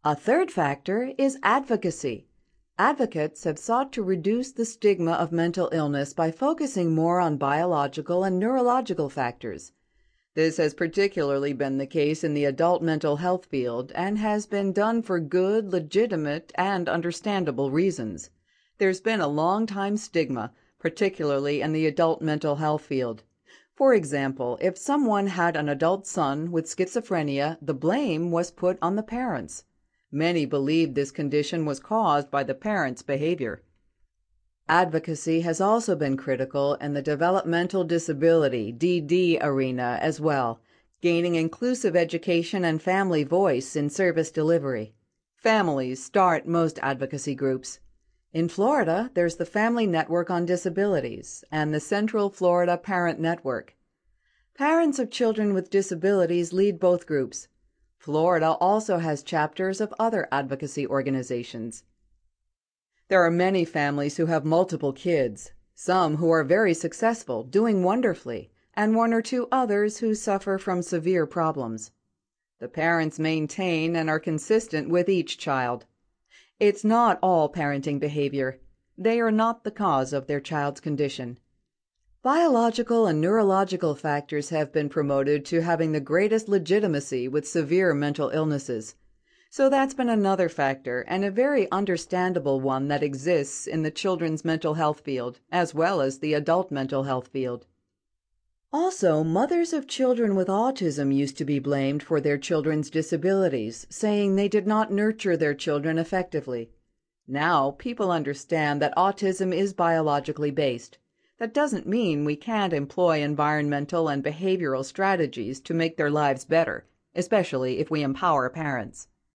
A third factor is advocacy. Advocates have sought to reduce the stigma of mental illness by focusing more on biological and neurological factors. This has particularly been the case in the adult mental health field and has been done for good, legitimate, and understandable reasons. There's been a long-time stigma, particularly in the adult mental health field. For example, if someone had an adult son with schizophrenia, the blame was put on the parents. Many believed this condition was caused by the parents' behavior. Advocacy has also been critical in the developmental disability (DD) arena as well, gaining inclusive education and family voice in service delivery. Families start most advocacy groups. In Florida, there's the Family Network on Disabilities and the Central Florida Parent Network. Parents of children with disabilities lead both groups. Florida also has chapters of other advocacy organizations. There are many families who have multiple kids, some who are very successful, doing wonderfully, and one or two others who suffer from severe problems. The parents maintain and are consistent with each child. It's not all parenting behavior. They are not the cause of their child's condition. Biological and neurological factors have been promoted to having the greatest legitimacy with severe mental illnesses. So that's been another factor, and a very understandable one that exists in the children's mental health field, as well as the adult mental health field. Also, mothers of children with autism used to be blamed for their children's disabilities, saying they did not nurture their children effectively. Now, people understand that autism is biologically based. That doesn't mean we can't employ environmental and behavioral strategies to make their lives better, especially if we empower parents.